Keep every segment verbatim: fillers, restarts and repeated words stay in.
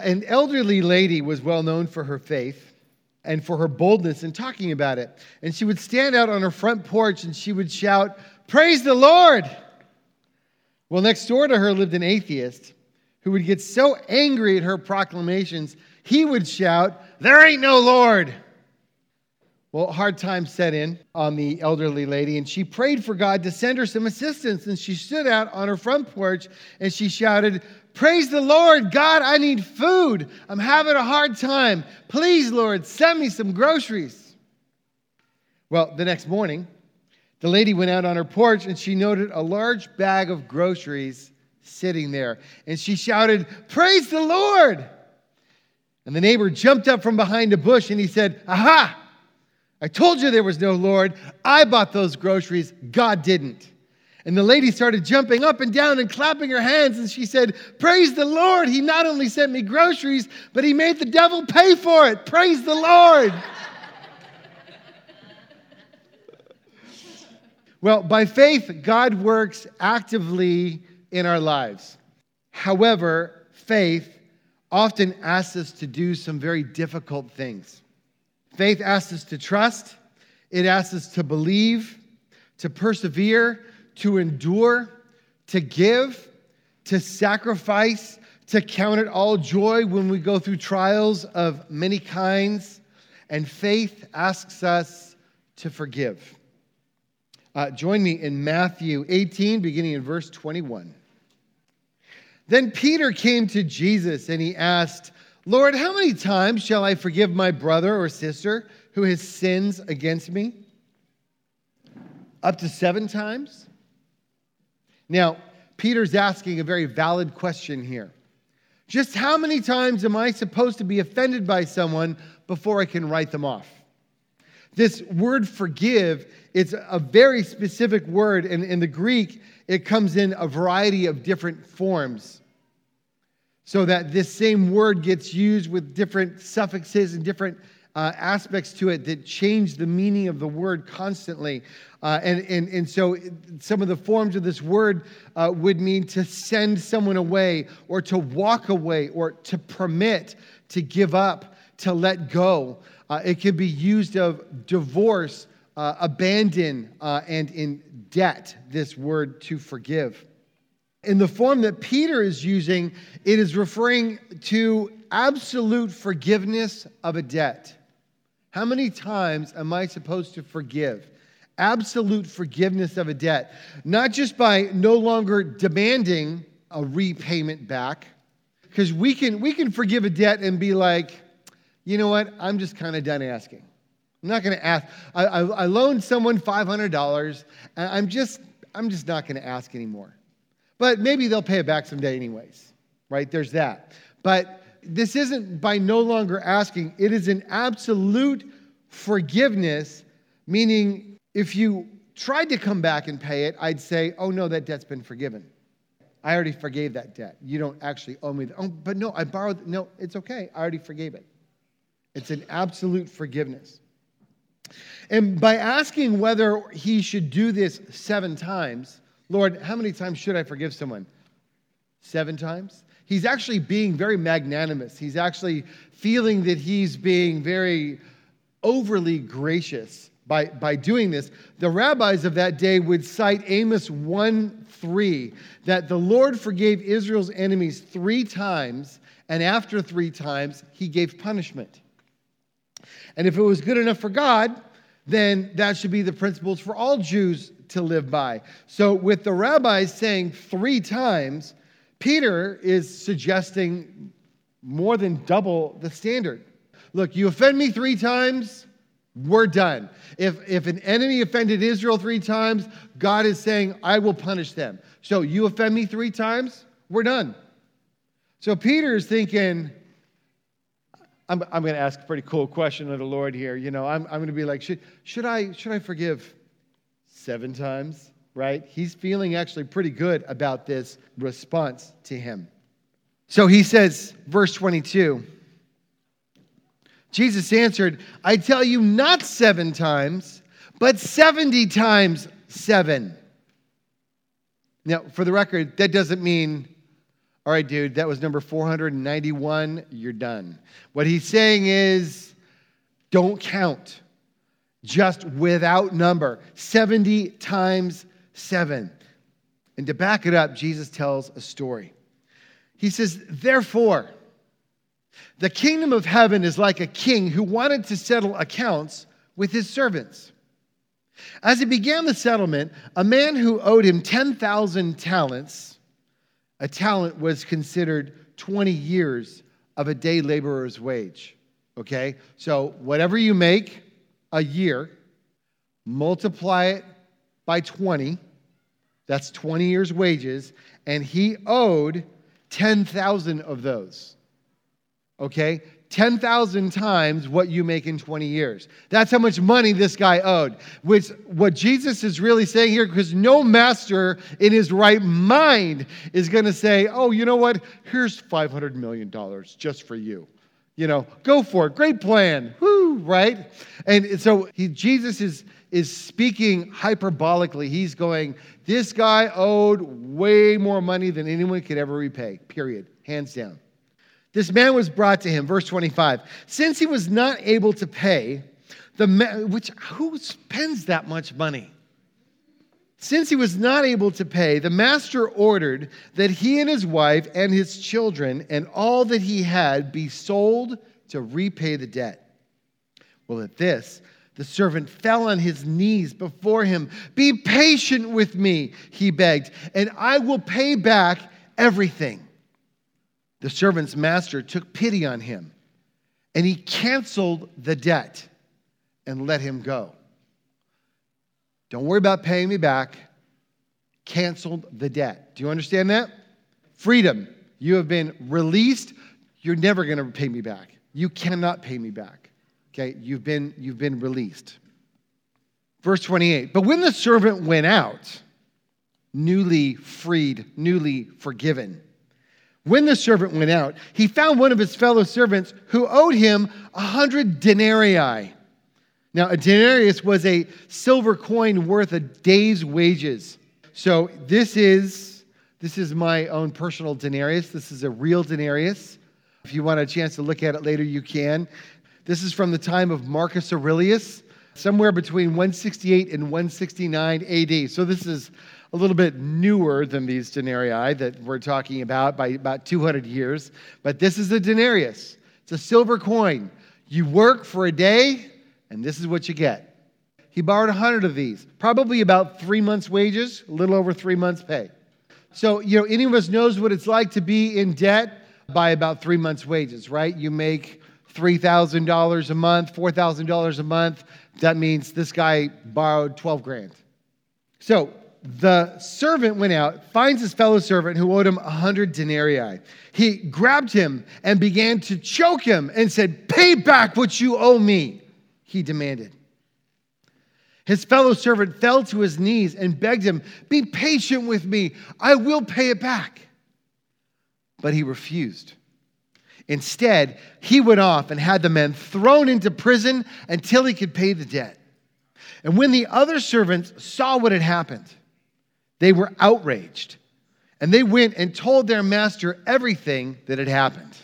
An elderly lady was well known for her faith and for her boldness in talking about it. And she would stand out on her front porch and she would shout, "Praise the Lord!" Well, next door to her lived an atheist who would get so angry at her proclamations, he would shout, "There ain't no Lord!" Well, hard times set in on the elderly lady, and she prayed for God to send her some assistance. And she stood out on her front porch and she shouted, "Praise the Lord! God, I need food. I'm having a hard time. Please, Lord, send me some groceries." Well, the next morning, the lady went out on her porch and she noted a large bag of groceries sitting there. And she shouted, "Praise the Lord!" And the neighbor jumped up from behind a bush and he said, "Aha! I told you there was no Lord. I bought those groceries. God didn't." And the lady started jumping up and down and clapping her hands. And she said, "Praise the Lord. He not only sent me groceries, but he made the devil pay for it. Praise the Lord." Well, by faith, God works actively in our lives. However, faith often asks us to do some very difficult things. Faith asks us to trust. It asks us to believe, to persevere, to endure, to give, to sacrifice, to count it all joy when we go through trials of many kinds. And faith asks us to forgive. Uh, join me in Matthew eighteen, beginning in verse twenty-one. Then Peter came to Jesus and he asked, "Lord, how many times shall I forgive my brother or sister who has sins against me? Up to seven times?" Now, Peter's asking a very valid question here. Just how many times am I supposed to be offended by someone before I can write them off? This word forgive, it's a very specific word, and in the Greek, it comes in a variety of different forms. So that this same word gets used with different suffixes and different uh, aspects to it that change the meaning of the word constantly. Uh, and, and, and so some of the forms of this word uh, would mean to send someone away, or to walk away, or to permit, to give up, to let go. Uh, it can be used of divorce, uh, abandon, uh, and in debt, this word to forgive. In the form that Peter is using, it is referring to absolute forgiveness of a debt. How many times am I supposed to forgive? Absolute forgiveness of a debt. Not just by no longer demanding a repayment back. Because we can, we can forgive a debt and be like, you know what, I'm just kind of done asking. I'm not going to ask. I, I, I loaned someone five hundred dollars, and I'm just, I'm just not going to ask anymore. But maybe they'll pay it back someday anyways, right? There's that. But this isn't by no longer asking. It is an absolute forgiveness, meaning if you tried to come back and pay it, I'd say, oh, no, that debt's been forgiven. I already forgave that debt. You don't actually owe me. The, oh, but no, I borrowed. No, it's okay. I already forgave it. It's an absolute forgiveness. And by asking whether he should do this seven times, Lord, how many times should I forgive someone? Seven times? He's actually being very magnanimous. He's actually feeling that he's being very overly gracious by, by doing this. The rabbis of that day would cite Amos one three, that the Lord forgave Israel's enemies three times, and after three times, he gave punishment. And if it was good enough for God, then that should be the principles for all Jews to live by. So with the rabbis saying three times, Peter is suggesting more than double the standard. Look, you offend me three times, we're done. If, if an enemy offended Israel three times, God is saying, I will punish them. So you offend me three times, we're done. So Peter is thinking, I'm, I'm going to ask a pretty cool question of the Lord here. You know, I'm, I'm going to be like, should, should I, should I forgive seven times? Right? He's feeling actually pretty good about this response to him. So he says, verse twenty-two, Jesus answered, I tell you not seven times, but seventy times seven. Now, for the record, that doesn't mean All right, dude, that was number four hundred ninety-one. You're done. What he's saying is, don't count. Just without number. seventy times seven. And to back it up, Jesus tells a story. He says, therefore, the kingdom of heaven is like a king who wanted to settle accounts with his servants. As he began the settlement, a man who owed him ten thousand talents, a talent was considered twenty years of a day laborer's wage. Okay? So whatever you make a year, multiply it by twenty, that's twenty years' wages, and he owed ten thousand of those. Okay? ten thousand times what you make in twenty years. That's how much money this guy owed. Which, what Jesus is really saying here, because no master in his right mind is going to say, oh, you know what? Here's five hundred million dollars just for you. You know, go for it. Great plan. Woo, right? And so he, Jesus is, is speaking hyperbolically. He's going, this guy owed way more money than anyone could ever repay, period. Hands down. This man was brought to him, verse twenty-five. Since he was not able to pay, the ma- which who spends that much money? Since he was not able to pay, the master ordered that he and his wife and his children and all that he had be sold to repay the debt. Well, at this, the servant fell on his knees before him. Be patient with me, he begged, and I will pay back everything. The servant's master took pity on him, and he canceled the debt and let him go. Don't worry about paying me back. Canceled the debt. Do you understand that? Freedom. You have been released. You're never going to pay me back. You cannot pay me back. Okay? You've been, you've been released. Verse twenty-eight. But when the servant went out, newly freed, newly forgiven, when the servant went out, he found one of his fellow servants who owed him a hundred denarii. Now, a denarius was a silver coin worth a day's wages. So this is, this is my own personal denarius. This is a real denarius. If you want a chance to look at it later, you can. This is from the time of Marcus Aurelius, somewhere between one sixty-eight and one sixty-nine A D. So this is a little bit newer than these denarii that we're talking about by about two hundred years. But this is a denarius. It's a silver coin. You work for a day, and this is what you get. He borrowed a hundred of these, probably about three months' wages, a little over three months' pay. So, you know, any of us knows what it's like to be in debt by about three months' wages, right? You make three thousand dollars a month, four thousand dollars a month. That means this guy borrowed twelve grand. So the servant went out, finds his fellow servant who owed him a hundred denarii. He grabbed him and began to choke him and said, pay back what you owe me, he demanded. His fellow servant fell to his knees and begged him, be patient with me, I will pay it back. But he refused. Instead, he went off and had the man thrown into prison until he could pay the debt. And when the other servants saw what had happened, they were outraged, and they went and told their master everything that had happened.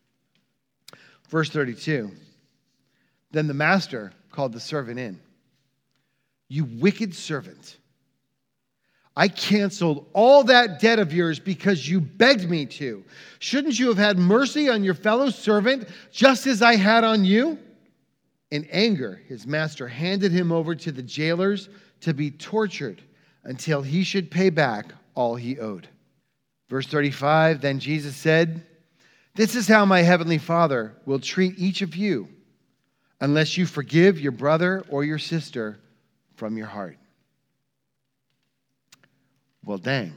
Verse thirty-two, then the master called the servant in. You wicked servant, I canceled all that debt of yours because you begged me to. Shouldn't you have had mercy on your fellow servant just as I had on you? In anger, his master handed him over to the jailers to be tortured until he should pay back all he owed. Verse thirty-five, then Jesus said, this is how my heavenly Father will treat each of you unless you forgive your brother or your sister from your heart. Well, dang.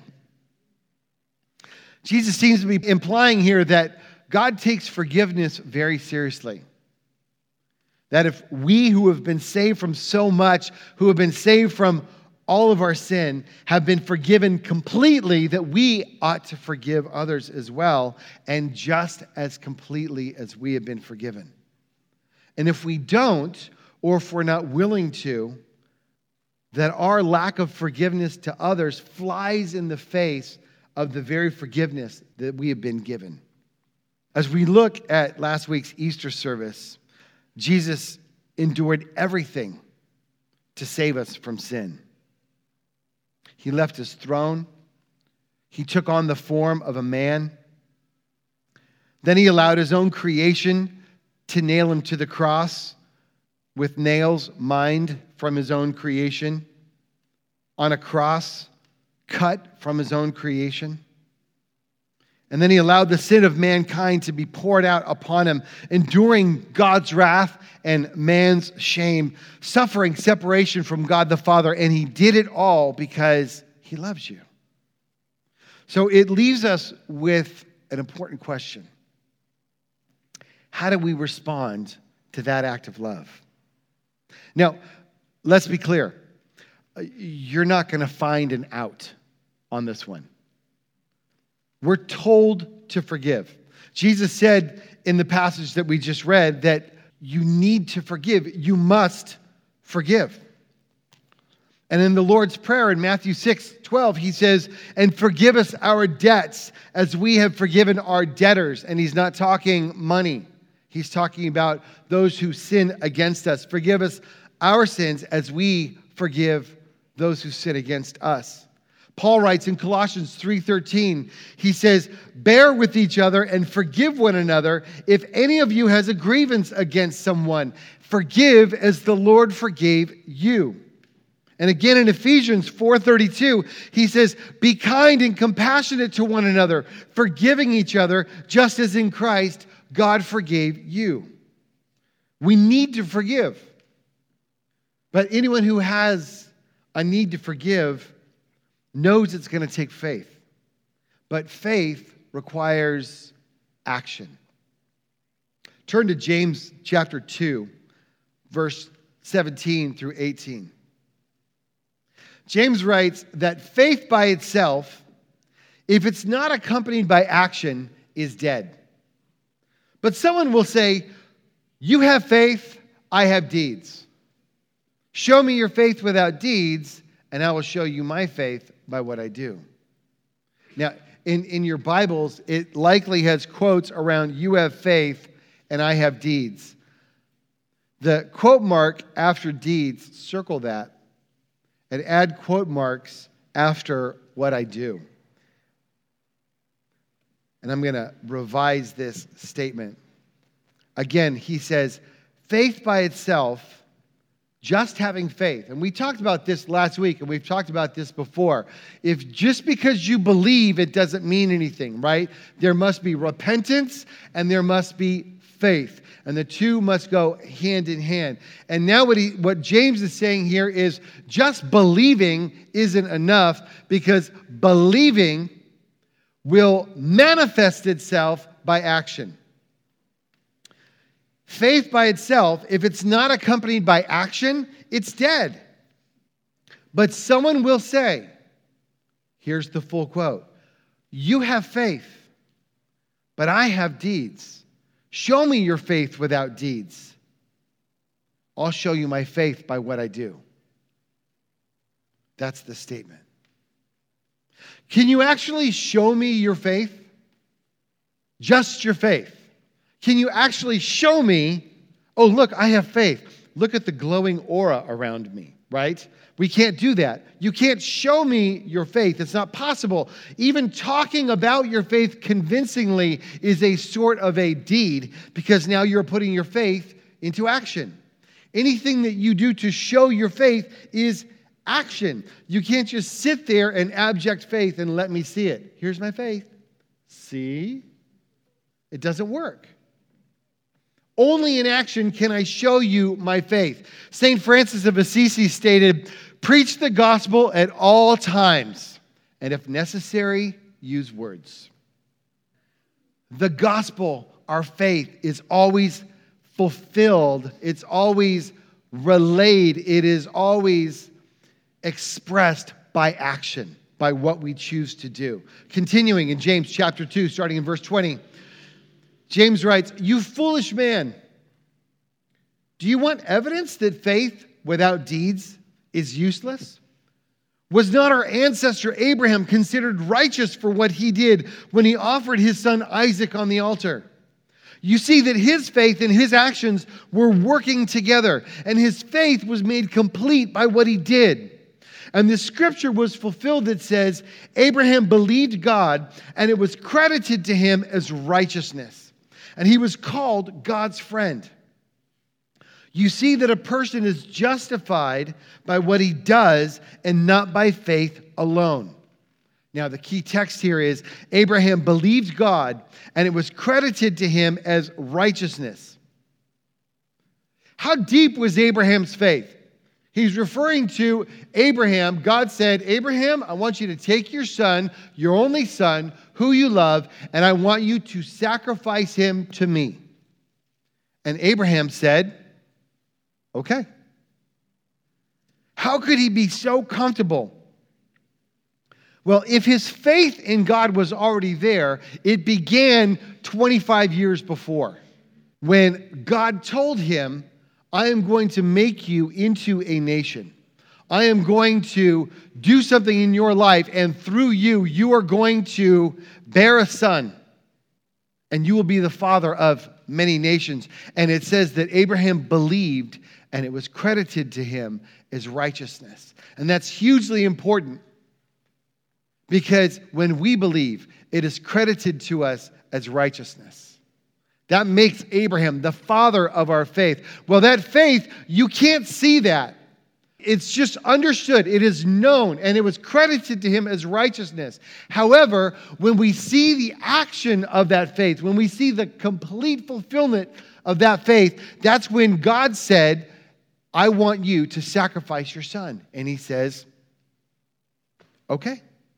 Jesus seems to be implying here that God takes forgiveness very seriously. That if we who have been saved from so much, who have been saved from all of our sin, have been forgiven completely, that we ought to forgive others as well, and just as completely as we have been forgiven. And if we don't, or if we're not willing to, that our lack of forgiveness to others flies in the face of the very forgiveness that we have been given. As we look at last week's Easter service, Jesus endured everything to save us from sin. He left his throne. He took on the form of a man. Then he allowed his own creation to nail him to the cross with nails mined from his own creation on a cross cut from his own creation. And then he allowed the sin of mankind to be poured out upon him, enduring God's wrath and man's shame, suffering separation from God the Father. And he did it all because he loves you. So it leaves us with an important question. How do we respond to that act of love? Now, let's be clear. You're not going to find an out on this one. We're told to forgive. Jesus said in the passage that we just read that you need to forgive. You must forgive. And in the Lord's Prayer in Matthew six twelve, he says, and forgive us our debts as we have forgiven our debtors. And he's not talking money. He's talking about those who sin against us. Forgive us our sins as we forgive those who sin against us. Paul writes in Colossians three thirteen, he says, bear with each other and forgive one another. If any of you has a grievance against someone, forgive as the Lord forgave you. And again in Ephesians four thirty-two, he says, be kind and compassionate to one another, forgiving each other, just as in Christ God forgave you. We need to forgive. But anyone who has a need to forgive knows it's going to take faith. But faith requires action. Turn to James chapter two, verse seventeen through eighteen. James writes that faith by itself, if it's not accompanied by action, is dead. But someone will say, you have faith, I have deeds. Show me your faith without deeds, and I will show you my faith by what I do. Now, in, in your Bibles, it likely has quotes around you have faith and I have deeds. The quote mark after deeds, circle that, and add quote marks after what I do. And I'm going to revise this statement. Again, he says, faith by itself, just having faith. And we talked about this last week, and we've talked about this before. If just because you believe, it doesn't mean anything, right? There must be repentance and there must be faith. And the two must go hand in hand. And now what, he, what James is saying here is just believing isn't enough, because believing will manifest itself by action. Faith by itself, if it's not accompanied by action, it's dead. But someone will say, here's the full quote, you have faith, but I have deeds. Show me your faith without deeds. I'll show you my faith by what I do. That's the statement. Can you actually show me your faith? Just your faith. Can you actually show me, oh, look, I have faith. Look at the glowing aura around me, right? We can't do that. You can't show me your faith. It's not possible. Even talking about your faith convincingly is a sort of a deed, because now you're putting your faith into action. Anything that you do to show your faith is action. You can't just sit there in abject faith and let me see it. Here's my faith. See? It doesn't work. Only in action can I show you my faith. Saint Francis of Assisi stated, preach the gospel at all times, and if necessary, use words. The gospel, our faith, is always fulfilled. It's always relayed. It is always expressed by action, by what we choose to do. Continuing in James chapter two, starting in verse twenty, James writes, you foolish man, do you want evidence that faith without deeds is useless? Was not our ancestor Abraham considered righteous for what he did when he offered his son Isaac on the altar? You see that his faith and his actions were working together, and his faith was made complete by what he did. And the scripture was fulfilled that says, Abraham believed God, and it was credited to him as righteousness. And he was called God's friend. You see that a person is justified by what he does and not by faith alone. Now, the key text here is Abraham believed God, and it was credited to him as righteousness. How deep was Abraham's faith? He's referring to Abraham. God said, Abraham, I want you to take your son, your only son, who you love, and I want you to sacrifice him to me. And Abraham said, okay. How could he be so comfortable? Well, if his faith in God was already there, it began twenty-five years before, when God told him, I am going to make you into a nation. I am going to do something in your life, and through you, you are going to bear a son, and you will be the father of many nations. And it says that Abraham believed, and it was credited to him as righteousness. And that's hugely important, because when we believe, it is credited to us as righteousness. That makes Abraham the father of our faith. Well, that faith, you can't see that. It's just understood. It is known, and it was credited to him as righteousness. However, when we see the action of that faith, when we see the complete fulfillment of that faith, that's when God said, I want you to sacrifice your son. And he says, okay.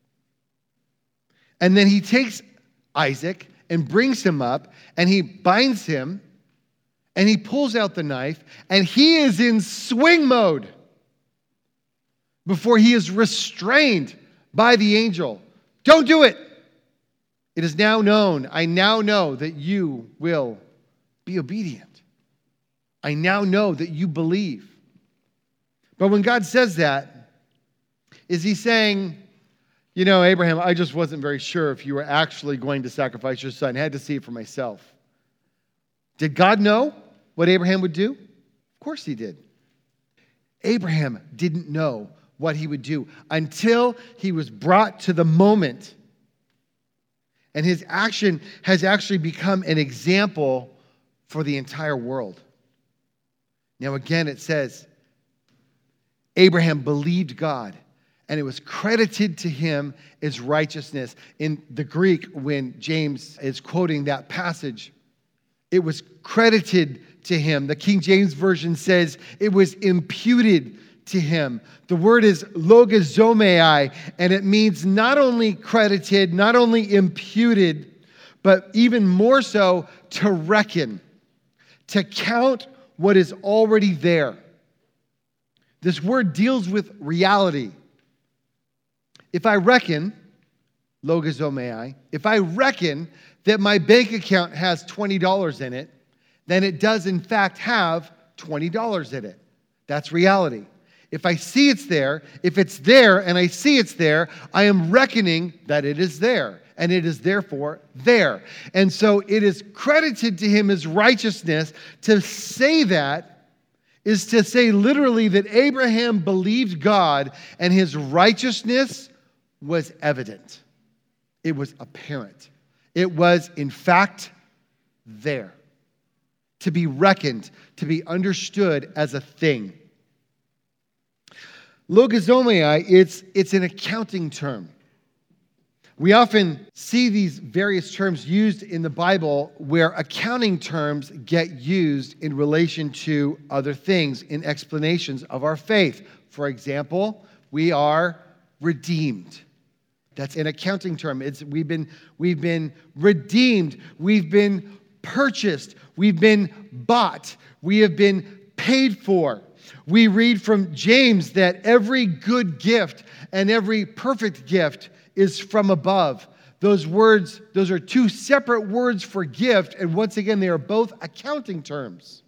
And then he takes Isaac and brings him up, and he binds him, and he pulls out the knife, and he is in swing mode before he is restrained by the angel. Don't do it. It is now known. I now know that you will be obedient. I now know that you believe. But when God says that, is he saying, you know, Abraham, I just wasn't very sure if you were actually going to sacrifice your son. I had to see it for myself. Did God know what Abraham would do? Of course he did. Abraham didn't know what he would do until he was brought to the moment. And his action has actually become an example for the entire world. Now again, it says, Abraham believed God, and it was credited to him as righteousness. In the Greek, when James is quoting that passage, it was credited to him. The King James Version says it was imputed to him. The word is logizomai, and it means not only credited, not only imputed, but even more so to reckon, to count what is already there. This word deals with reality. If I reckon, logizomai, if I reckon that my bank account has twenty dollars in it, then it does in fact have twenty dollars in it. That's reality. If I see it's there, if it's there and I see it's there, I am reckoning that it is there, and it is therefore there. And so it is credited to him as righteousness. To say that is to say literally that Abraham believed God, and his righteousness was evident. It was apparent. It was, in fact, there. To be reckoned, to be understood as a thing. Logizomai, it's, it's an accounting term. We often see these various terms used in the Bible where accounting terms get used in relation to other things in explanations of our faith. For example, we are redeemed. That's an accounting term. It's, we've been, we've been redeemed. We've been purchased. We've been bought. We have been paid for. We read from James that every good gift and every perfect gift is from above. Those words, those are two separate words for gift, and once again, they are both accounting terms.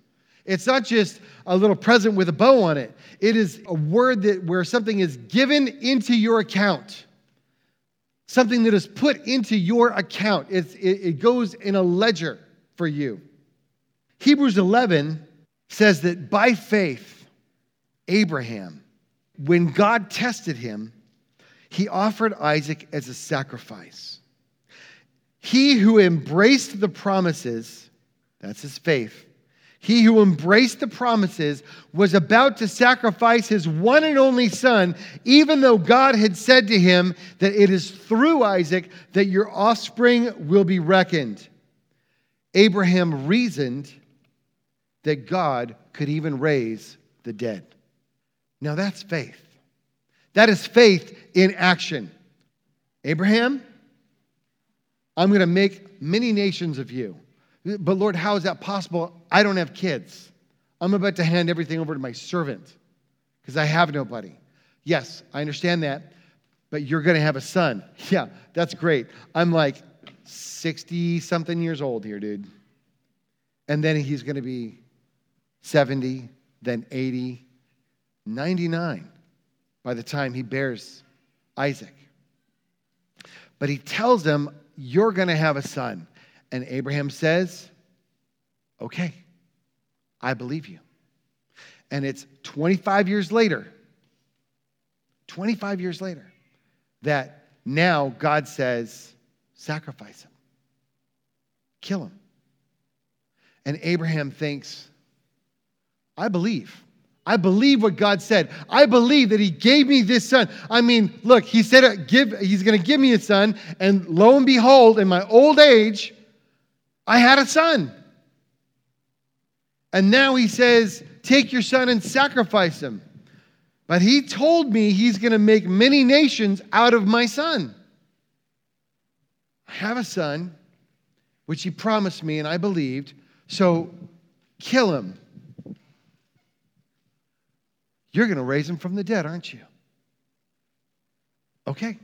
It's not just a little present with a bow on it. It is a word that where something is given into your account. Something that is put into your account. It's, it, it goes in a ledger for you. Hebrews eleven says that by faith, Abraham, when God tested him, he offered Isaac as a sacrifice. He who embraced the promises, that's his faith, he who embraced the promises was about to sacrifice his one and only son, even though God had said to him that it is through Isaac that your offspring will be reckoned. Abraham reasoned that God could even raise the dead. Now that's faith. That is faith in action. Abraham, I'm going to make many nations of you. But Lord, how is that possible? I don't have kids. I'm about to hand everything over to my servant because I have nobody. Yes, I understand that, but you're going to have a son. Yeah, that's great. I'm like sixty-something years old here, dude. And then he's going to be seventy, then eighty, ninety-nine by the time he bears Isaac. But he tells them, you're going to have a son. And Abraham says, okay, I believe you. And it's twenty-five years later, twenty-five years later, that now God says, sacrifice him. Kill him. And Abraham thinks, I believe. I believe what God said. I believe that he gave me this son. I mean, look, he said uh, give, he's going to give me a son. And lo and behold, in my old age, I had a son. And now he says, take your son and sacrifice him. But he told me he's going to make many nations out of my son. I have a son, which he promised me, and I believed. So kill him. You're going to raise him from the dead, aren't you? Okay.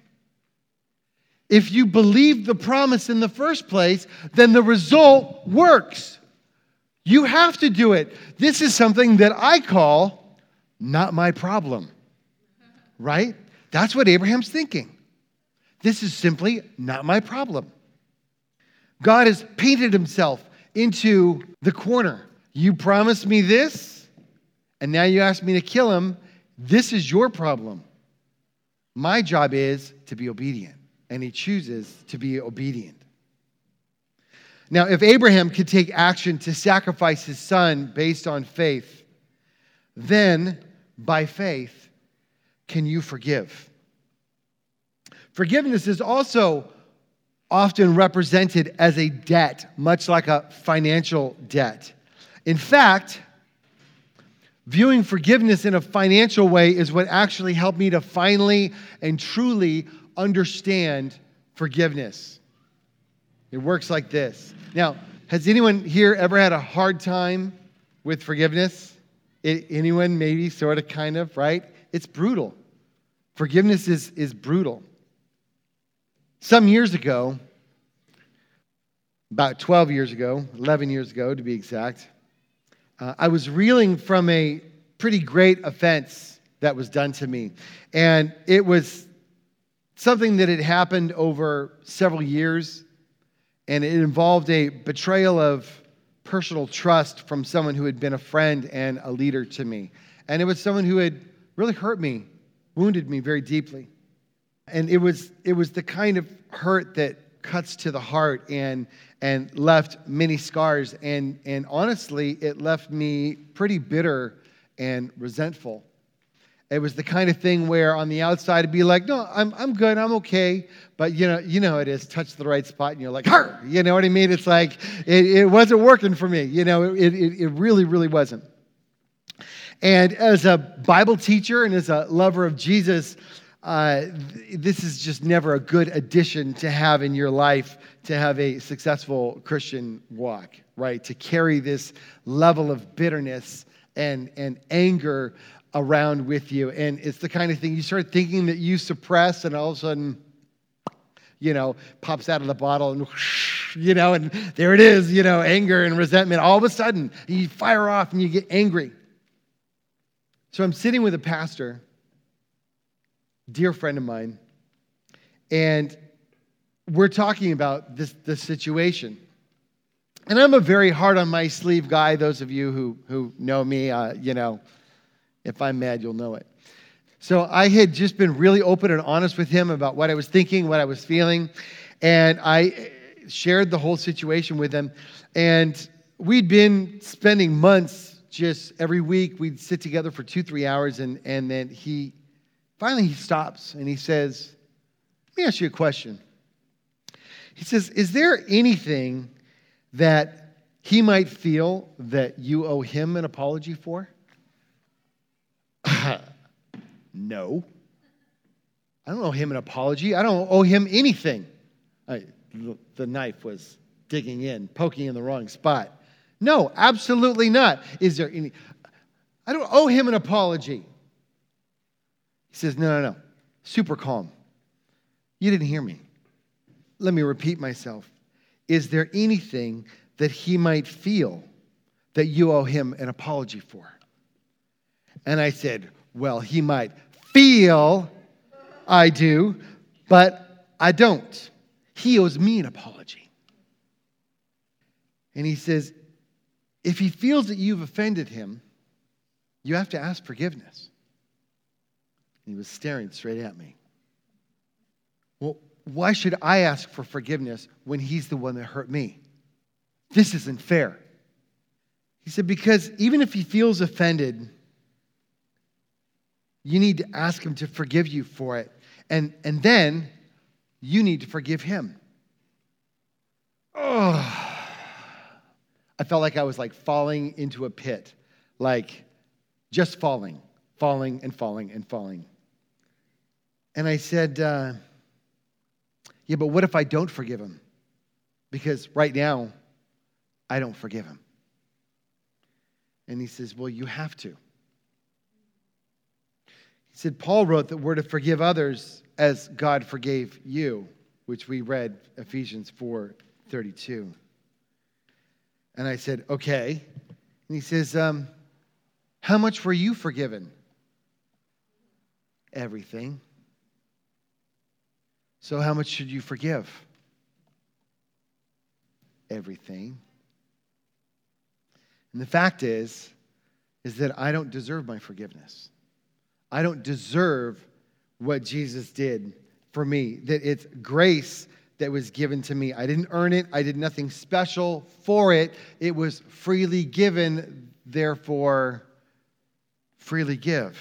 If you believe the promise in the first place, then the result works. You have to do it. This is something that I call not my problem. Right? That's what Abraham's thinking. This is simply not my problem. God has painted himself into the corner. You promised me this, and now you ask me to kill him. This is your problem. My job is to be obedient. And he chooses to be obedient. Now, if Abraham could take action to sacrifice his son based on faith, then by faith, can you forgive? Forgiveness is also often represented as a debt, much like a financial debt. In fact, viewing forgiveness in a financial way is what actually helped me to finally and truly understand forgiveness. It works like this. Now, has anyone here ever had a hard time with forgiveness? It, anyone maybe, sort of, kind of, right? It's brutal. Forgiveness is, is brutal. Some years ago, about twelve years ago, eleven years ago to be exact, uh, I was reeling from a pretty great offense that was done to me. And it was something that had happened over several years, and it involved a betrayal of personal trust from someone who had been a friend and a leader to me. And it was someone who had really hurt me, wounded me very deeply. And it was it was the kind of hurt that cuts to the heart and and left many scars. And, and honestly, it left me pretty bitter and resentful. It was the kind of thing where on the outside it'd be like, no, I'm I'm good, I'm okay. But you know, you know how it is, touch the right spot and you're like, har! You know what I mean? It's like, it, it wasn't working for me. You know, it, it, it really, really wasn't. And as a Bible teacher and as a lover of Jesus, uh, this is just never a good addition to have in your life to have a successful Christian walk, right? To carry this level of bitterness and, and anger around with you. And it's the kind of thing you start thinking that you suppress, and all of a sudden, you know, pops out of the bottle and whoosh, you know, and there it is, you know, anger and resentment. All of a sudden, you fire off and you get angry. So I'm sitting with a pastor, dear friend of mine, and we're talking about this, this situation. And I'm a very hard on my sleeve guy. Those of you who, who know me, uh, you know, if I'm mad, you'll know it. So I had just been really open and honest with him about what I was thinking, what I was feeling. And I shared the whole situation with him. And we'd been spending months just every week. We'd sit together for two, three hours. And, and then he, finally he stops and he says, let me ask you a question. He says, is there anything that he might feel that you owe him an apology for? No. I don't owe him an apology. I don't owe him anything. I, the knife was digging in, poking in the wrong spot. No, absolutely not. Is there any? I don't owe him an apology. He says, no, no, no. Super calm. You didn't hear me. Let me repeat myself. Is there anything that he might feel that you owe him an apology for? And I said, well, he might feel I do, but I don't. He owes me an apology. And he says, if he feels that you've offended him, you have to ask forgiveness. He was staring straight at me. Well, why should I ask for forgiveness when he's the one that hurt me? This isn't fair. He said, because even if he feels offended, you need to ask him to forgive you for it. And, and then you need to forgive him. Oh, I felt like I was like falling into a pit, like just falling, falling and falling and falling. And I said, uh, yeah, but what if I don't forgive him? Because right now, I don't forgive him. And he says, well, you have to. He said, Paul wrote that we're to forgive others as God forgave you, which we read Ephesians four thirty-two. And I said, okay. And he says, um, how much were you forgiven? Everything. So how much should you forgive? Everything. And the fact is, is that I don't deserve my forgiveness. I don't deserve what Jesus did for me. That it's grace that was given to me. I didn't earn it. I did nothing special for it. It was freely given, therefore, freely give.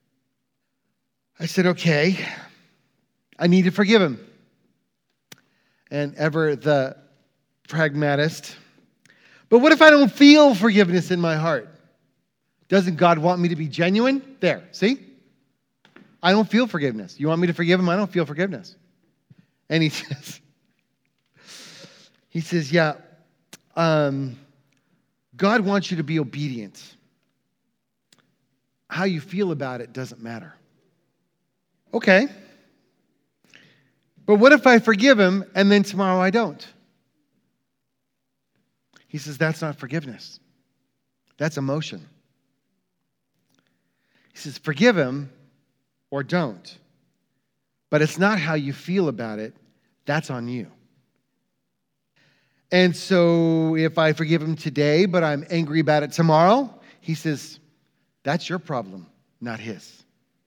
I said, okay, I need to forgive him. And ever the pragmatist, but what if I don't feel forgiveness in my heart? Doesn't God want me to be genuine? There, see? I don't feel forgiveness. You want me to forgive him? I don't feel forgiveness. And he says, he says, yeah, um, God wants you to be obedient. How you feel about it doesn't matter. Okay. But what if I forgive him and then tomorrow I don't? He says, that's not forgiveness. That's emotion. He says, forgive him or don't. But it's not how you feel about it. That's on you. And so if I forgive him today, but I'm angry about it tomorrow, he says, that's your problem, not his.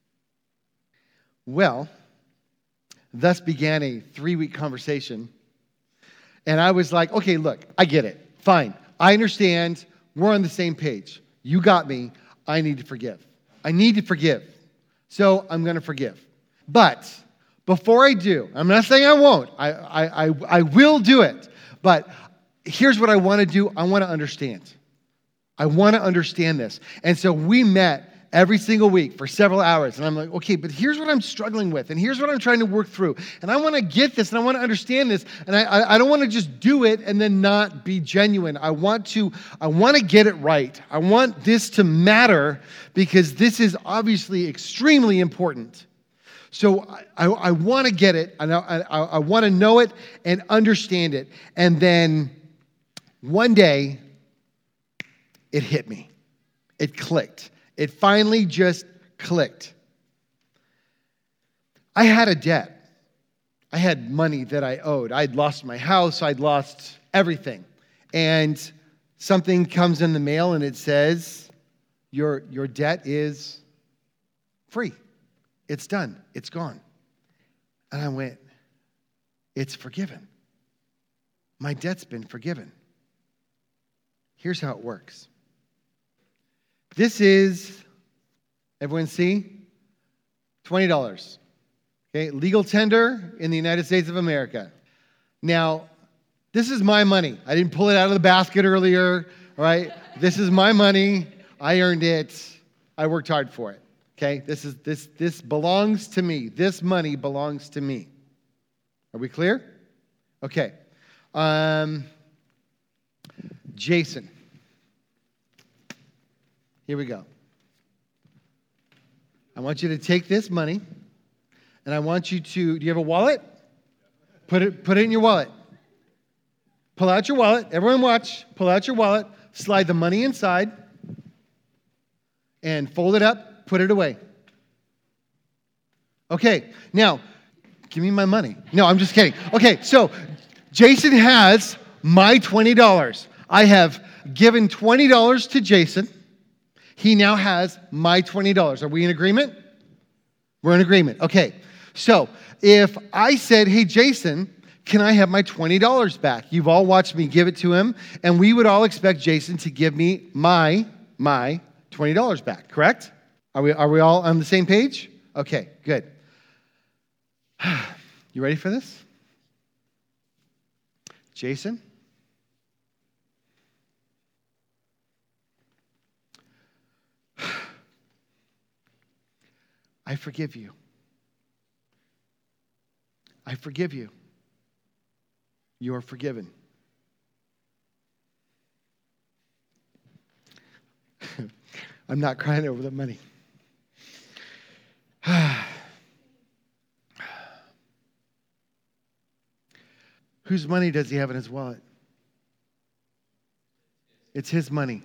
Well, thus began a three-week conversation. And I was like, okay, look, I get it. Fine. I understand. We're on the same page. You got me. I need to forgive. I need to forgive. So I'm going to forgive. But before I do, I'm not saying I won't. I, I, I, I will do it. But here's what I want to do. I want to understand. I want to understand this. And so we met every single week for several hours. And I'm like, okay, but here's what I'm struggling with. And here's what I'm trying to work through. And I want to get this. And I want to understand this. And I, I, I don't want to just do it and then not be genuine. I want to, I want to get it right. I want this to matter because this is obviously extremely important. So I, I, I want to get it, and I, I, I want to know it and understand it. And then one day, it hit me. It clicked. It finally just clicked. I had a debt. I had money that I owed. I'd lost my house. I'd lost everything. And something comes in the mail and it says, your, your debt is free. It's done. It's gone. And I went, it's forgiven. My debt's been forgiven. Here's how it works. This is, everyone see? twenty dollars. Okay, legal tender in the United States of America. Now, this is my money. I didn't pull it out of the basket earlier, all right? This is my money. I earned it. I worked hard for it. Okay, this is this this belongs to me. This money belongs to me. Are we clear? Okay. Um, Jason. Here we go. I want you to take this money, and I want you to. Do you have a wallet? Put it put it in your wallet. Pull out your wallet. Everyone watch. Pull out your wallet. Slide the money inside, and fold it up. Put it away. Okay, now, give me my money. No, I'm just kidding. Okay, so Jason has my twenty dollars. I have given twenty dollars to Jason. He now has my twenty dollars. Are we in agreement? We're in agreement. Okay, so if I said, hey, Jason, can I have my twenty dollars back? You've all watched me give it to him, and we would all expect Jason to give me my, my twenty dollars back, correct? Are we, are we all on the same page? Okay, good. You ready for this? Jason? I forgive you. I forgive you. You are forgiven. I'm not crying over the money. Whose money does he have in his wallet? It's his money.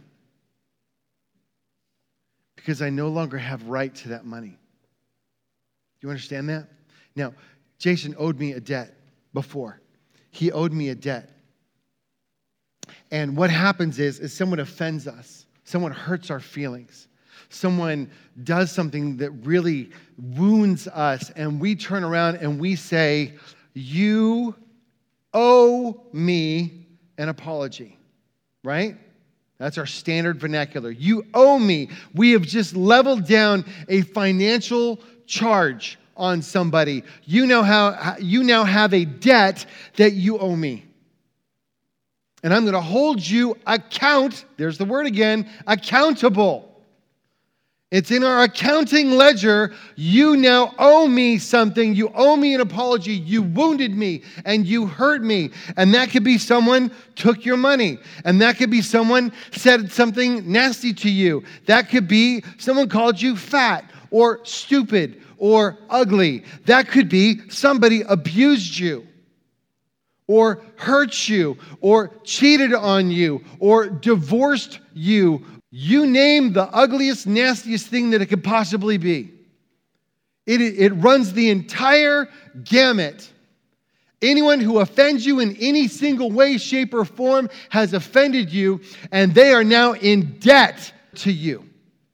Because I no longer have right to that money. Do you understand that? Now, Jason owed me a debt before. He owed me a debt. And what happens is, is someone offends us. Someone hurts our feelings. Someone does something that really wounds us, and we turn around and we say, you owe me an apology, right? That's our standard vernacular. You owe me. We have just leveled down a financial charge on somebody. You now have, you now have a debt that you owe me. And I'm going to hold you account, there's the word again, accountable. It's in our accounting ledger. You now owe me something. You owe me an apology. You wounded me and you hurt me. And that could be someone took your money. And that could be someone said something nasty to you. That could be someone called you fat or stupid or ugly. That could be somebody abused you or hurt you or cheated on you or divorced you. You name the ugliest, nastiest thing that it could possibly be. It, it runs the entire gamut. Anyone who offends you in any single way, shape, or form has offended you, and they are now in debt to you.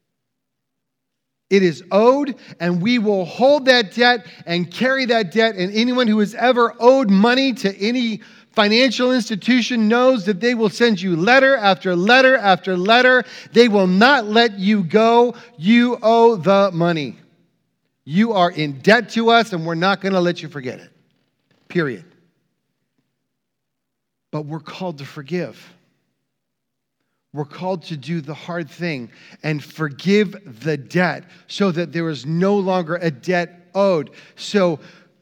It is owed, and we will hold that debt and carry that debt, and anyone who has ever owed money to any financial institution knows that they will send you letter after letter after letter. They will not let you go. You owe the money. You are in debt to us, and we're not going to let you forget it. Period. But we're called to forgive. We're called to do the hard thing and forgive the debt so that there is no longer a debt owed. So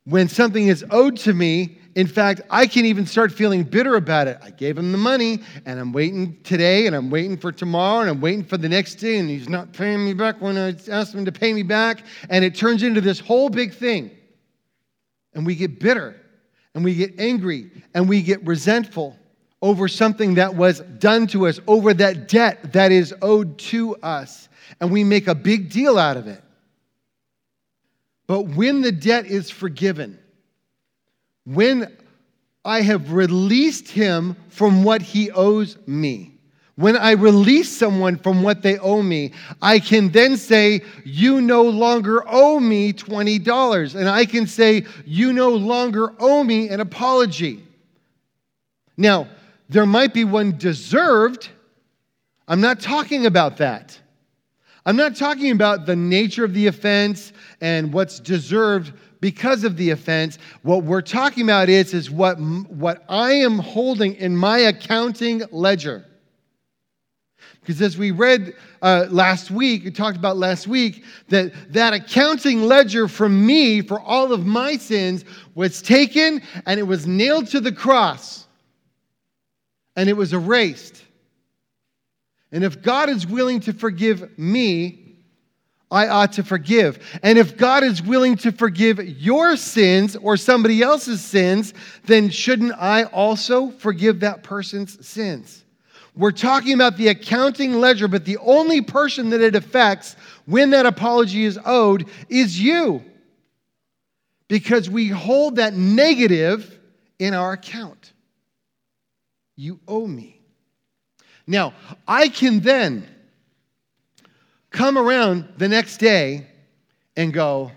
when something is owed to me, in fact, I can even start feeling bitter about it. I gave him the money, and I'm waiting today, and I'm waiting for tomorrow, and I'm waiting for the next day, and he's not paying me back when I asked him to pay me back. And it turns into this whole big thing. And we get bitter, and we get angry, and we get resentful over something that was done to us, over that debt that is owed to us. And we make a big deal out of it. But when the debt is forgiven, when I have released him from what he owes me, when I release someone from what they owe me, I can then say, you no longer owe me twenty dollars. And I can say, you no longer owe me an apology. Now, there might be one deserved. I'm not talking about that. I'm not talking about the nature of the offense and what's deserved because of the offense. What we're talking about is, is what, what I am holding in my accounting ledger. Because as we read uh, last week, we talked about last week, that that accounting ledger from me for all of my sins was taken and it was nailed to the cross. And it was erased. And if God is willing to forgive me, I ought to forgive. And if God is willing to forgive your sins or somebody else's sins, then shouldn't I also forgive that person's sins? We're talking about the accounting ledger, but the only person that it affects when that apology is owed is you. Because we hold that negative in our account. You owe me. Now, I can then come around the next day and go,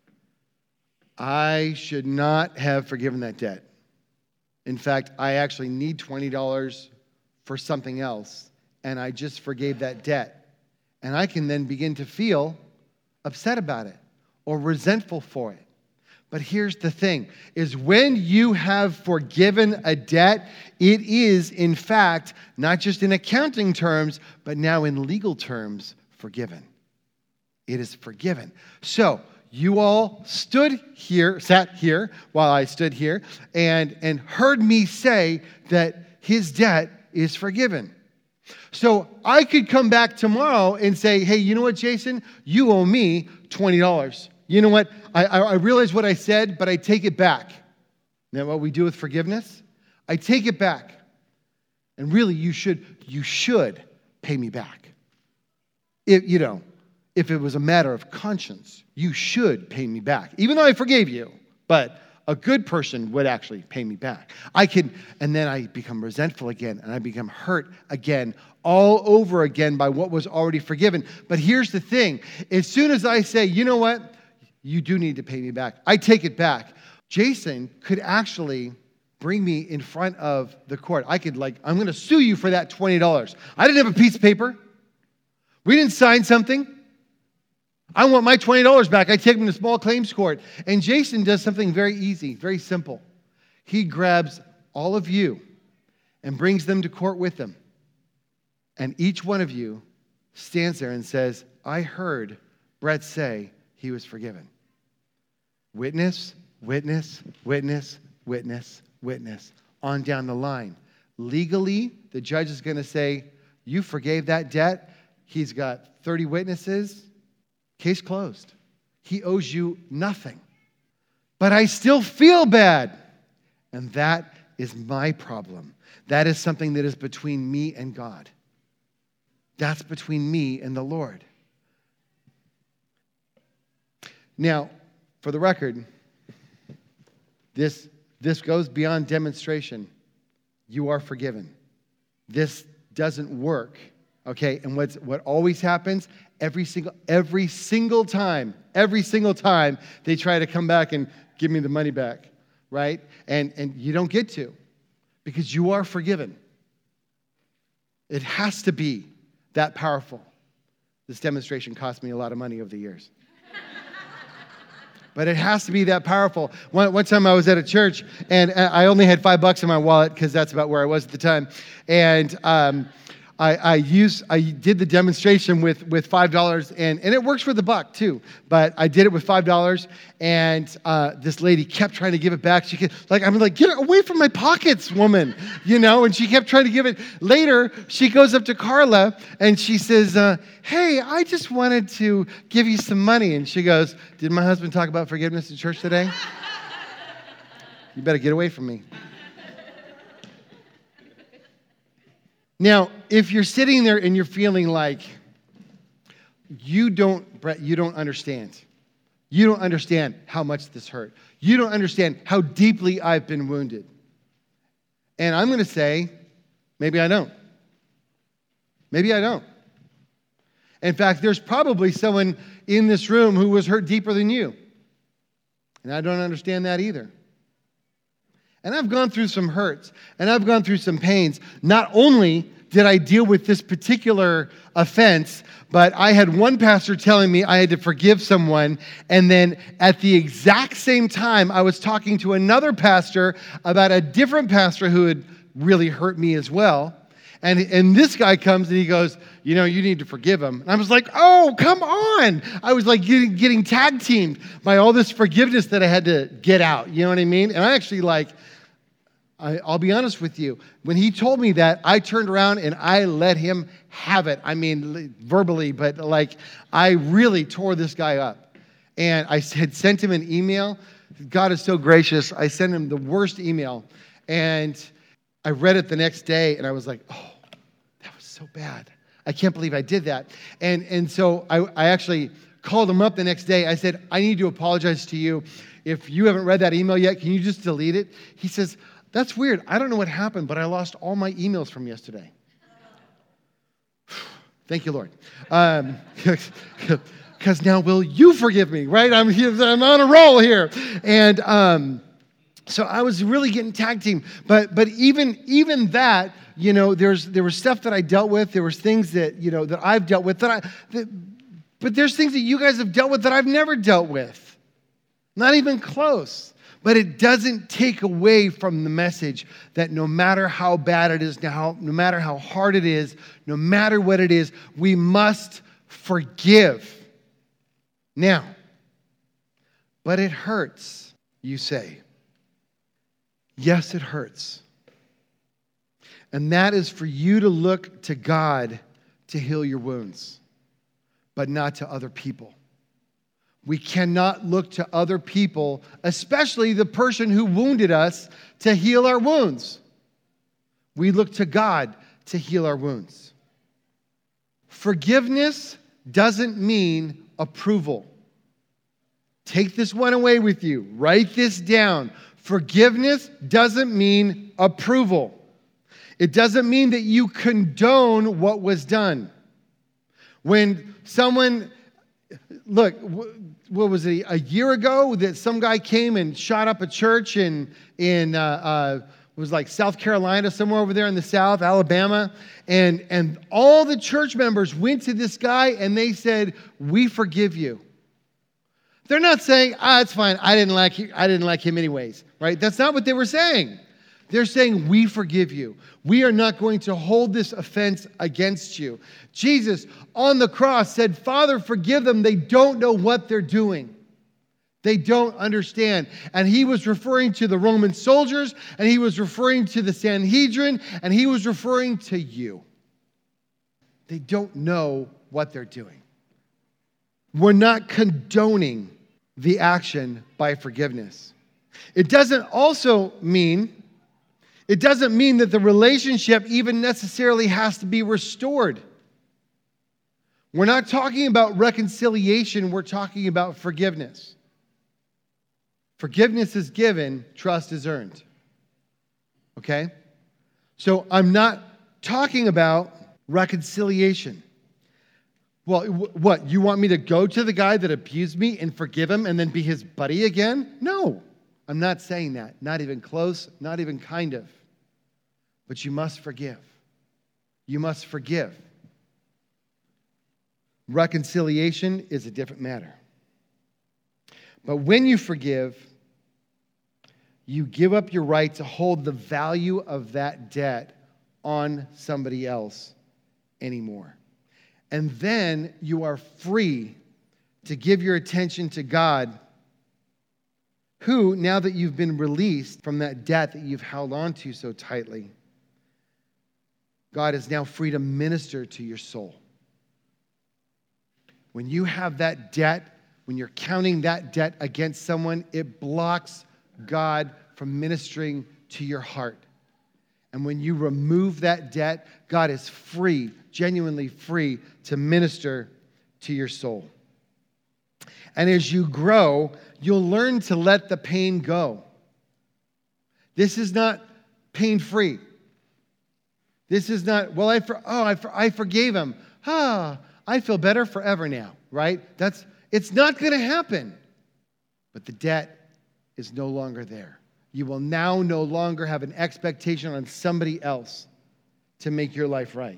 I should not have forgiven that debt. In fact, I actually need twenty dollars for something else, and I just forgave that debt. And I can then begin to feel upset about it or resentful for it. But here's the thing, is when you have forgiven a debt, it is, in fact, not just in accounting terms, but now in legal terms, forgiven. It is forgiven. So, you all stood here, sat here while I stood here, and, and heard me say that his debt is forgiven. So, I could come back tomorrow and say, hey, you know what, Jason? You owe me twenty dollars. You know what? I, I, I realize what I said, but I take it back. Isn't that what we do with forgiveness? I take it back. And really, you should, you should pay me back. If, you know, if it was a matter of conscience, you should pay me back. Even though I forgave you, but a good person would actually pay me back. I can, and then I become resentful again, and I become hurt again, all over again by what was already forgiven. But here's the thing. As soon as I say, you know what? You do need to pay me back, I take it back. Jason could actually bring me in front of the court. I could like, I'm going to sue you for that twenty dollars. I didn't have a piece of paper. We didn't sign something. I want my twenty dollars back. I take him to small claims court. And Jason does something very easy, very simple. He grabs all of you and brings them to court with him. And each one of you stands there and says, I heard Brett say he was forgiven. Witness, witness, witness, witness, witness, on down the line. Legally, the judge is going to say, you forgave that debt. He's got thirty witnesses. Case closed. He owes you nothing. But I still feel bad. And that is my problem. That is something that is between me and God. That's between me and the Lord. Now, for the record, this, this goes beyond demonstration. You are forgiven. This doesn't work, okay? And what's, what always happens, every single, every single time, every single time, they try to come back and give me the money back, right? And, and you don't get to, because you are forgiven. It has to be that powerful. This demonstration cost me a lot of money over the years. But it has to be that powerful. One, one time I was at a church, and I only had five bucks in my wallet, because that's about where I was at the time. And um, I, I used, I did the demonstration with, with five dollars, and, and it works for the buck too, but I did it with five dollars, and uh, this lady kept trying to give it back. She kept, like, I'm like, get away from my pockets, woman, you know, and she kept trying to give it. Later, she goes up to Carla, and she says, uh, hey, I just wanted to give you some money, and she goes, did my husband talk about forgiveness in church today? You better get away from me. Now, if you're sitting there and you're feeling like you don't, Brett, you don't understand. You don't understand how much this hurt. You don't understand how deeply I've been wounded. And I'm going to say, maybe I don't. Maybe I don't. In fact, there's probably someone in this room who was hurt deeper than you. And I don't understand that either. And I've gone through some hurts, and I've gone through some pains. Not only did I deal with this particular offense, but I had one pastor telling me I had to forgive someone, and then at the exact same time, I was talking to another pastor about a different pastor who had really hurt me as well. And, and this guy comes and he goes, you know, you need to forgive him. And I was like, oh, come on. I was like getting, getting tag teamed by all this forgiveness that I had to get out. You know what I mean? And I actually like, I, I'll be honest with you. When he told me that, I turned around and I let him have it. I mean, verbally, but like I really tore this guy up. And I had sent him an email. God is so gracious. I sent him the worst email. And I read it the next day and I was like, oh, that was so bad. I can't believe I did that. And, and so I, I actually called him up the next day. I said, I need to apologize to you. If you haven't read that email yet, can you just delete it? He says, that's weird. I don't know what happened, but I lost all my emails from yesterday. Thank you, Lord. Um, because now will you forgive me, right? I'm, I'm on a roll here. And um, so I was really getting tag team. But but even even that, you know, there's there was stuff that I dealt with. There was things that, you know, that I've dealt with. That I, that, but there's things that you guys have dealt with that I've never dealt with. Not even close. But it doesn't take away from the message that no matter how bad it is, now, no matter how hard it is, no matter what it is, we must forgive. Now, but it hurts, you say. Yes, it hurts. And that is for you to look to God to heal your wounds, but not to other people. We cannot look to other people, especially the person who wounded us, to heal our wounds. We look to God to heal our wounds. Forgiveness doesn't mean approval. Take this one away with you. Write this down. Forgiveness doesn't mean approval. It doesn't mean that you condone what was done. When someone, look, what was it, a year ago that some guy came and shot up a church in, in uh, uh, it was like South Carolina, somewhere over there in the South, Alabama. And, and all the church members went to this guy and they said, we forgive you. They're not saying, ah, it's fine. I didn't like you. I didn't like him anyways, right? That's not what they were saying. They're saying, we forgive you. We are not going to hold this offense against you. Jesus on the cross said, Father, forgive them. They don't know what they're doing. They don't understand. And he was referring to the Roman soldiers, and he was referring to the Sanhedrin, and he was referring to you. They don't know what they're doing. We're not condoning the action by forgiveness. It doesn't also mean, it doesn't mean that the relationship even necessarily has to be restored. We're not talking about reconciliation, we're talking about forgiveness. Forgiveness is given, trust is earned. Okay? So I'm not talking about reconciliation. Well, what, you want me to go to the guy that abused me and forgive him and then be his buddy again? No, I'm not saying that. Not even close, not even kind of. But you must forgive. You must forgive. Reconciliation is a different matter. But when you forgive, you give up your right to hold the value of that debt on somebody else anymore. And then you are free to give your attention to God, who, now that you've been released from that debt that you've held on to so tightly, God is now free to minister to your soul. When you have that debt, when you're counting that debt against someone, it blocks God from ministering to your heart. And when you remove that debt, God is free, genuinely free, to minister to your soul. And as you grow, you'll learn to let the pain go. This is not pain-free. This is not, well, I for, oh, I, for, I forgave him. Ah, I feel better forever now, right? That's it's not going to happen. But the debt is no longer there. You will now no longer have an expectation on somebody else to make your life right.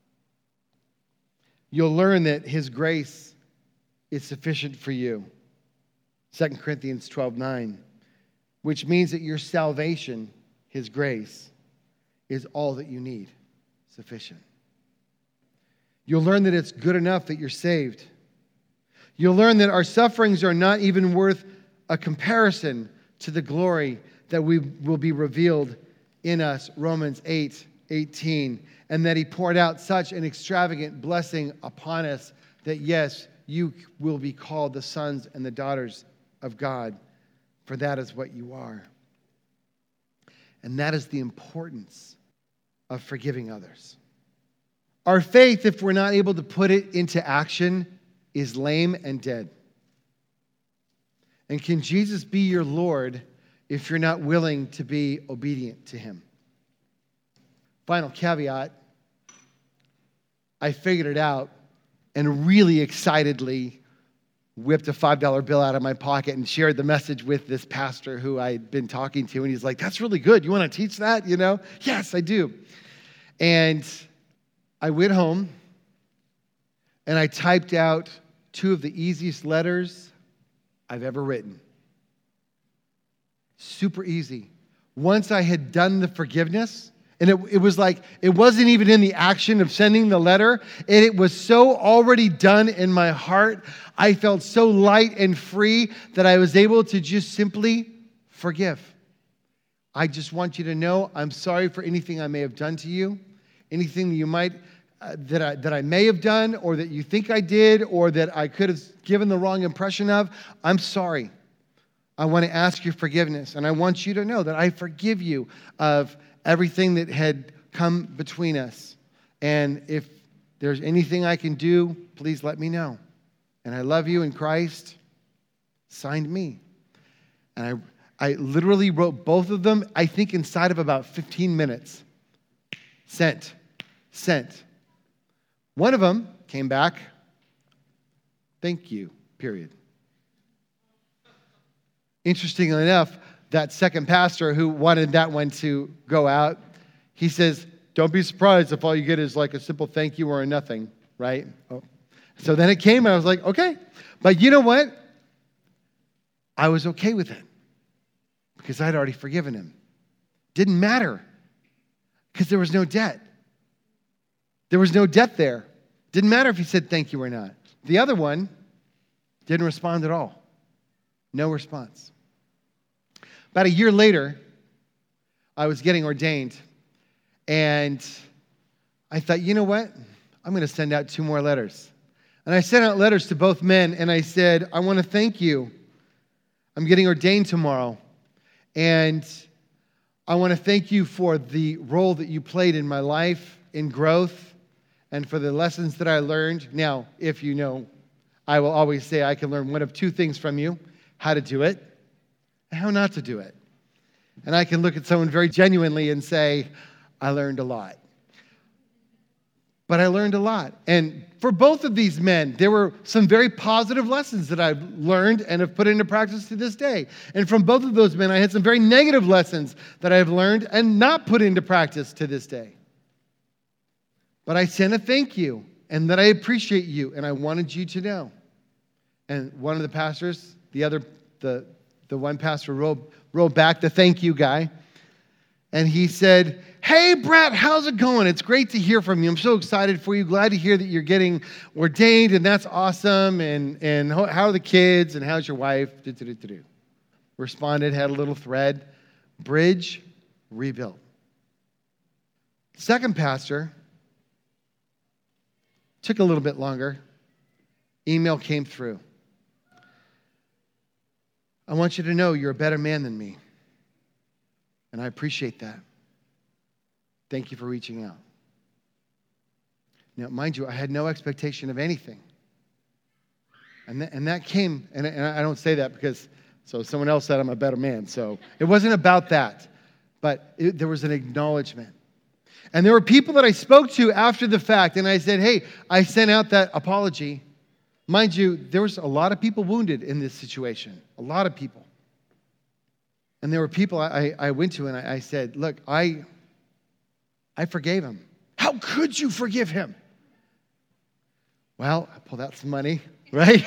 You'll learn that his grace is sufficient for you. Second Corinthians twelve nine, which means that your salvation, his grace, is all that you need, sufficient. You'll learn that it's good enough that you're saved. You'll learn that our sufferings are not even worth a comparison to the glory that we will be revealed in us, Romans eight eighteen, and that he poured out such an extravagant blessing upon us that, yes, you will be called the sons and the daughters of God, for that is what you are. And that is the importance of forgiving others. Our faith, if we're not able to put it into action, is lame and dead. And can Jesus be your Lord if you're not willing to be obedient to him? Final caveat, I figured it out and really excitedly whipped a five dollar bill out of my pocket and shared the message with this pastor who I'd been talking to. And he's like, that's really good. You want to teach that? You know? Yes, I do. And I went home and I typed out two of the easiest letters I've ever written. Super easy. Once I had done the forgiveness, and it, it was like, it wasn't even in the action of sending the letter, and it was so already done in my heart. I felt so light and free that I was able to just simply forgive. I just want you to know I'm sorry for anything I may have done to you, anything that you might Uh, that I, that I may have done, or that you think I did, or that I could have given the wrong impression of. I'm sorry. I want to ask your forgiveness, and I want you to know that I forgive you of everything that had come between us. And if there's anything I can do, please let me know. And I love you in Christ. Signed me. And I, I literally wrote both of them, I think inside of about fifteen minutes. Sent. Sent. One of them came back, thank you, period. Interestingly enough, that second pastor who wanted that one to go out, he says, don't be surprised if all you get is like a simple thank you or a nothing, right? Oh. So then it came, and I was like, okay. But you know what? I was okay with it because I'd already forgiven him. Didn't matter because there was no debt. There was no debt there. Didn't matter if he said thank you or not. The other one didn't respond at all. No response. About a year later, I was getting ordained, and I thought, you know what? I'm going to send out two more letters. And I sent out letters to both men, and I said, I want to thank you. I'm getting ordained tomorrow, and I want to thank you for the role that you played in my life, in growth, and for the lessons that I learned. Now, if you know, I will always say I can learn one of two things from you: how to do it and how not to do it. And I can look at someone very genuinely and say, I learned a lot. But I learned a lot. And for both of these men, there were some very positive lessons that I've learned and have put into practice to this day. And from both of those men, I had some very negative lessons that I've learned and not put into practice to this day. But I sent a thank you, and that I appreciate you, and I wanted you to know. And one of the pastors, the other, the, the one pastor wrote, wrote back the thank you guy, and he said, hey, Brett, how's it going? It's great to hear from you. I'm so excited for you. Glad to hear that you're getting ordained, and that's awesome. And, and how are the kids, and how's your wife? Do-do-do-do-do. Responded, had a little thread. Bridge rebuilt. Second pastor, took a little bit longer. Email came through. I want you to know you're a better man than me. And I appreciate that. Thank you for reaching out. Now, mind you, I had no expectation of anything. And, th- and that came, and, and I don't say that because, so someone else said I'm a better man. So it wasn't about that. But it, there was an acknowledgement. And there were people that I spoke to after the fact, and I said, hey, I sent out that apology. Mind you, there was a lot of people wounded in this situation. A lot of people. And there were people I, I went to, and I, I said, look, I, I forgave him. How could you forgive him? Well, I pulled out some money, right?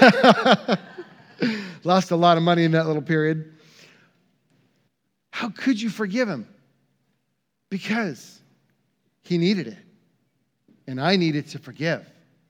Lost a lot of money in that little period. How could you forgive him? Because he needed it. And I needed to forgive.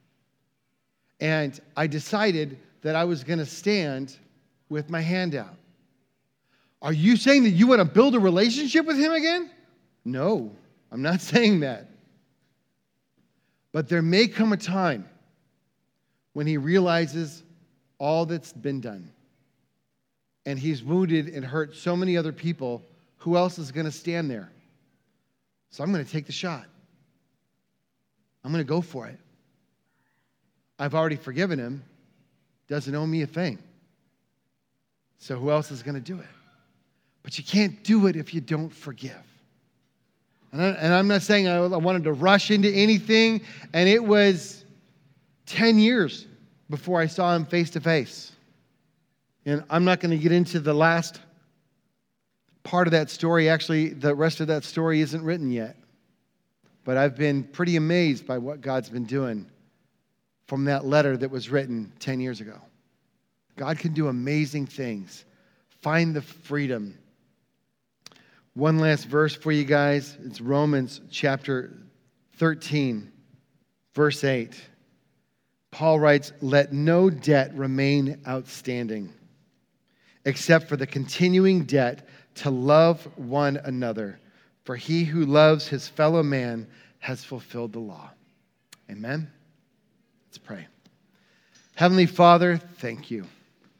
And I decided that I was going to stand with my hand out. Are you saying that you want to build a relationship with him again? No, I'm not saying that. But there may come a time when he realizes all that's been done. And he's wounded and hurt so many other people. Who else is going to stand there? So I'm going to take the shot. I'm going to go for it. I've already forgiven him. Doesn't owe me a thing. So who else is going to do it? But you can't do it if you don't forgive. And, I, and I'm not saying I, I wanted to rush into anything. And it was ten years before I saw him face to face. And I'm not going to get into the last part of that story. Actually, the rest of that story isn't written yet. But I've been pretty amazed by what God's been doing from that letter that was written ten years ago. God can do amazing things. Find the freedom. One last verse for you guys. It's Romans chapter thirteen, verse eight. Paul writes, "Let no debt remain outstanding, except for the continuing debt to love one another. For he who loves his fellow man has fulfilled the law." Amen. Let's pray. Heavenly Father, thank you.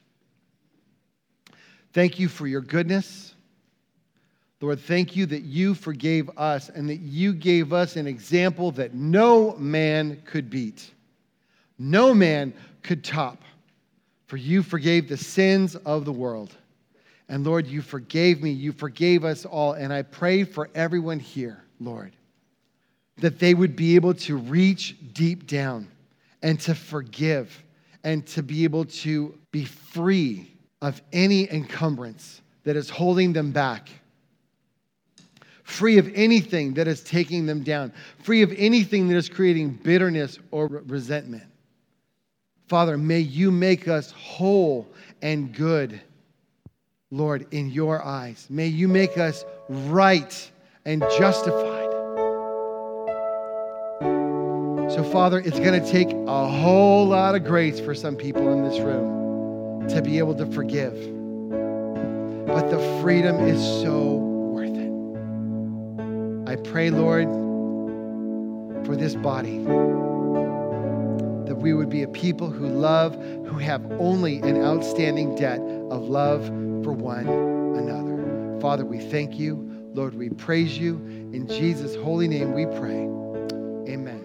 Thank you for your goodness. Lord, thank you that you forgave us and that you gave us an example that no man could beat. No man could top. For you forgave the sins of the world. And Lord, you forgave me. You forgave us all. And I pray for everyone here, Lord, that they would be able to reach deep down and to forgive and to be able to be free of any encumbrance that is holding them back. Free of anything that is taking them down. Free of anything that is creating bitterness or resentment. Father, may you make us whole and good, Lord, in your eyes. May you make us right and justified. So, Father, it's going to take a whole lot of grace for some people in this room to be able to forgive. But the freedom is so worth it. I pray, Lord, for this body, that we would be a people who love, who have only an outstanding debt of love for one another. Father, we thank you. Lord, we praise you. In Jesus' holy name we pray. Amen.